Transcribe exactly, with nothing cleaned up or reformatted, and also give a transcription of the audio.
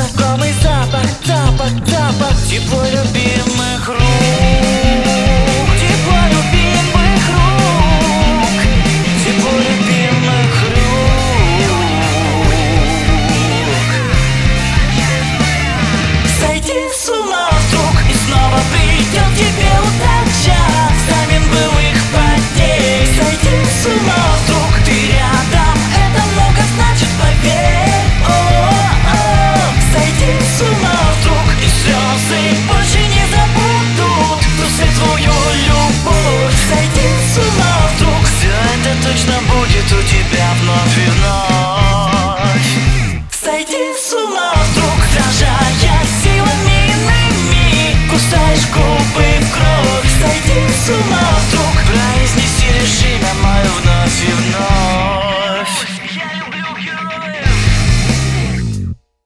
знакомый запах, запах, запах тепло любимых рук, тепло любимых рук, тепло любимых рук. Сойди с ума вдруг, и снова придет тебе удача взамен былых потерь. Сойди с ума вдруг, ты рядом, это много значит, поверь. О-о-о. Сойди с ума вдруг, и слезы больше не забудут ту светлую любовь. Сойди с ума вдруг, все это точно будет у тебя вновь и вновь. Сойди с ума вдруг, сражая силами иными, кусаешь губы в кровь. Сойди с ума вдруг, произнеси, реши